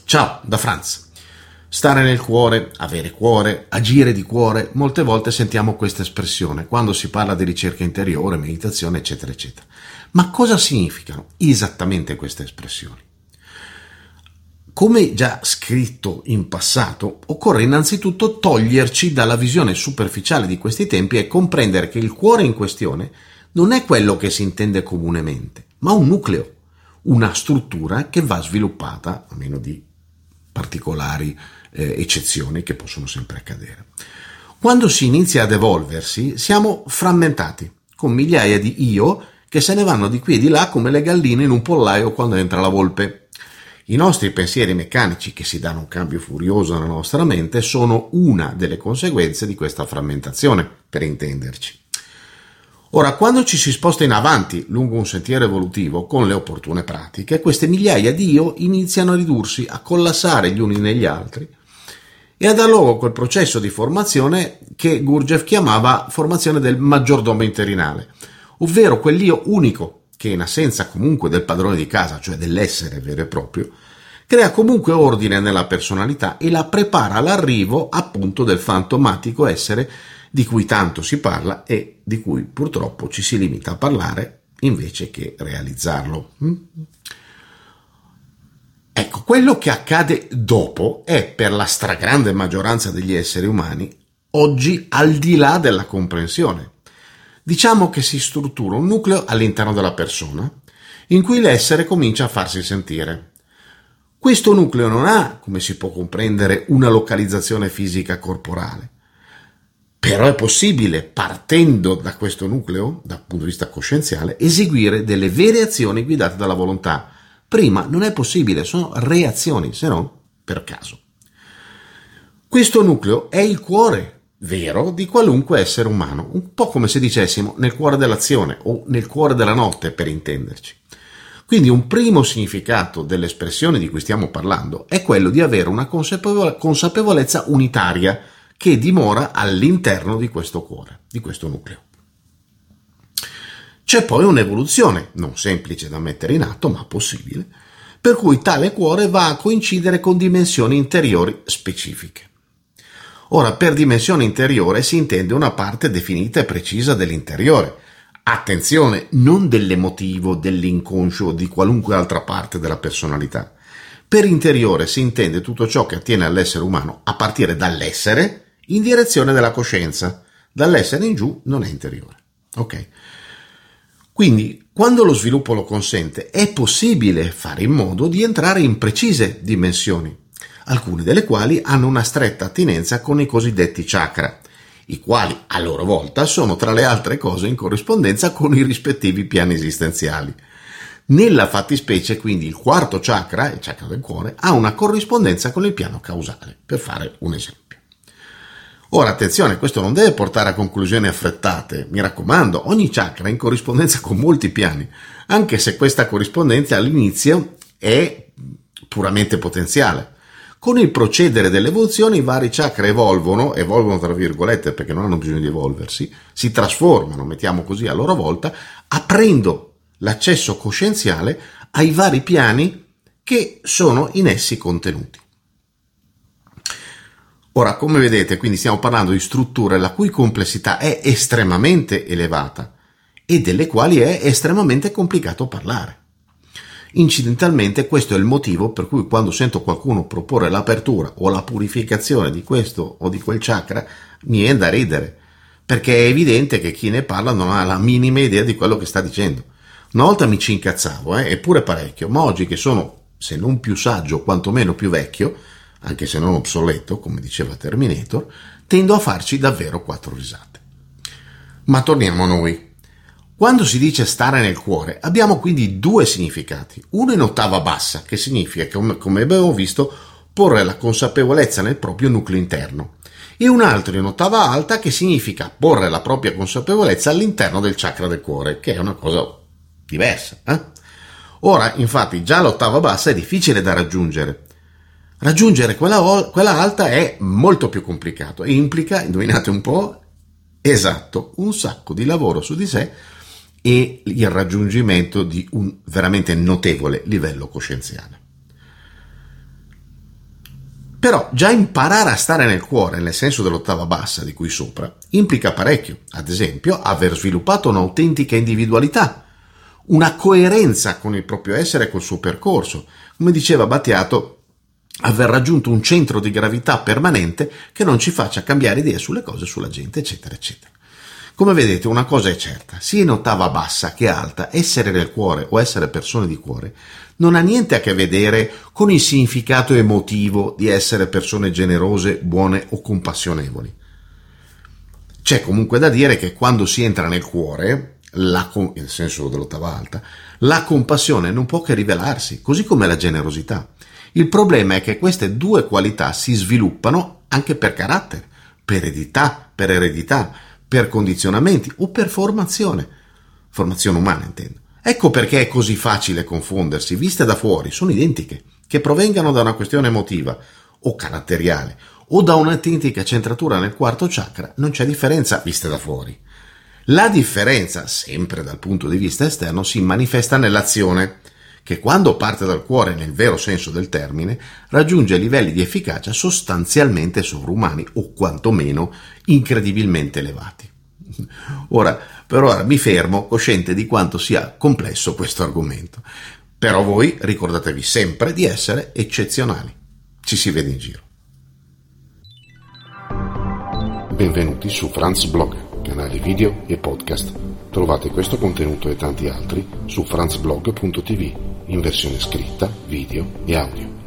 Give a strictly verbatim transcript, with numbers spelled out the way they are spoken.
Ciao, da Franz. Stare nel cuore, avere cuore, agire di cuore, molte volte sentiamo questa espressione quando si parla di ricerca interiore, meditazione, eccetera, eccetera. Ma cosa significano esattamente queste espressioni? Come già scritto in passato, occorre innanzitutto toglierci dalla visione superficiale di questi tempi e comprendere che il cuore in questione non è quello che si intende comunemente, ma un nucleo, una struttura che va sviluppata, a meno di particolari eh, eccezioni che possono sempre accadere. Quando si inizia ad evolversi, siamo frammentati, con migliaia di io che se ne vanno di qui e di là come le galline in un pollaio quando entra la volpe. I nostri pensieri meccanici, che si danno un cambio furioso nella nostra mente, sono una delle conseguenze di questa frammentazione, per intenderci. Ora, quando ci si sposta in avanti lungo un sentiero evolutivo con le opportune pratiche, queste migliaia di io iniziano a ridursi, a collassare gli uni negli altri e a dar luogo a quel processo di formazione che Gurdjieff chiamava formazione del maggiordomo interinale, ovvero quell'io unico che, in assenza comunque del padrone di casa, cioè dell'essere vero e proprio, crea comunque ordine nella personalità e la prepara all'arrivo appunto del fantomatico essere di cui tanto si parla e di cui purtroppo ci si limita a parlare invece che realizzarlo. Ecco, quello che accade dopo è, per la stragrande maggioranza degli esseri umani, oggi al di là della comprensione. Diciamo che si struttura un nucleo all'interno della persona in cui l'essere comincia a farsi sentire. Questo nucleo non ha, come si può comprendere, una localizzazione fisica corporale. Però è possibile, partendo da questo nucleo, dal punto di vista coscienziale, eseguire delle vere azioni guidate dalla volontà. Prima non è possibile, sono reazioni, se non per caso. Questo nucleo è il cuore vero di qualunque essere umano, un po' come se dicessimo nel cuore dell'azione o nel cuore della notte, per intenderci. Quindi un primo significato dell'espressione di cui stiamo parlando è quello di avere una consapevole- consapevolezza unitaria che dimora all'interno di questo cuore, di questo nucleo. C'è poi un'evoluzione, non semplice da mettere in atto, ma possibile, per cui tale cuore va a coincidere con dimensioni interiori specifiche. Ora, per dimensione interiore si intende una parte definita e precisa dell'interiore. Attenzione, non dell'emotivo, dell'inconscio o di qualunque altra parte della personalità. Per interiore si intende tutto ciò che attiene all'essere umano a partire dall'essere in direzione della coscienza. Dall'essere in giù non è interiore. Ok? Quindi, quando lo sviluppo lo consente, è possibile fare in modo di entrare in precise dimensioni, alcune delle quali hanno una stretta attinenza con i cosiddetti chakra, i quali a loro volta sono tra le altre cose in corrispondenza con i rispettivi piani esistenziali. Nella fattispecie, quindi, il quarto chakra, il chakra del cuore, ha una corrispondenza con il piano causale, per fare un esempio. Ora, attenzione, questo non deve portare a conclusioni affrettate. Mi raccomando, ogni chakra è in corrispondenza con molti piani, anche se questa corrispondenza all'inizio è puramente potenziale. Con il procedere dell'evoluzione i vari chakra evolvono, evolvono tra virgolette perché non hanno bisogno di evolversi, si trasformano, mettiamo così, a loro volta, aprendo l'accesso coscienziale ai vari piani che sono in essi contenuti. Ora, come vedete, quindi stiamo parlando di strutture la cui complessità è estremamente elevata e delle quali è estremamente complicato parlare. Incidentalmente questo è il motivo per cui quando sento qualcuno proporre l'apertura o la purificazione di questo o di quel chakra mi viene da ridere, perché è evidente che chi ne parla non ha la minima idea di quello che sta dicendo. Una volta mi ci incazzavo, eh, eppure parecchio, ma oggi che sono, se non più saggio, quantomeno più vecchio, anche se non obsoleto, come diceva Terminator, tendo a farci davvero quattro risate. Ma torniamo a noi. Quando si dice stare nel cuore, abbiamo quindi due significati. Uno in ottava bassa, che significa, come, come abbiamo visto, porre la consapevolezza nel proprio nucleo interno, e un altro in ottava alta, che significa porre la propria consapevolezza all'interno del chakra del cuore, che è una cosa diversa. Eh? Ora, infatti, già l'ottava bassa è difficile da raggiungere. Raggiungere quella, quella alta è molto più complicato e implica, indovinate un po', esatto, un sacco di lavoro su di sé e il raggiungimento di un veramente notevole livello coscienziale. Però già imparare a stare nel cuore, nel senso dell'ottava bassa di qui sopra, implica parecchio. Ad esempio, aver sviluppato un'autentica individualità, una coerenza con il proprio essere e col suo percorso. Come diceva Battiato, aver raggiunto un centro di gravità permanente che non ci faccia cambiare idea sulle cose, sulla gente, eccetera, eccetera. Come vedete, una cosa è certa, sia in ottava bassa che alta, essere nel cuore o essere persone di cuore non ha niente a che vedere con il significato emotivo di essere persone generose, buone o compassionevoli. C'è comunque da dire che quando si entra nel cuore, la, nel senso dell'ottava alta, la compassione non può che rivelarsi, così come la generosità. Il problema è che queste due qualità si sviluppano anche per carattere, per eredità, per eredità, per condizionamenti o per formazione, formazione umana intendo. Ecco perché è così facile confondersi, viste da fuori, sono identiche, che provengano da una questione emotiva o caratteriale o da un'autentica centratura nel quarto chakra, non c'è differenza viste da fuori. La differenza, sempre dal punto di vista esterno, si manifesta nell'azione, che quando parte dal cuore nel vero senso del termine, raggiunge livelli di efficacia sostanzialmente sovrumani o quantomeno incredibilmente elevati. Ora, per ora mi fermo, cosciente di quanto sia complesso questo argomento. Però voi ricordatevi sempre di essere eccezionali. Ci si vede in giro. Benvenuti su Franz Blog, canale video e podcast. Trovate questo contenuto e tanti altri su franzblog punto tv in versione scritta, video e audio.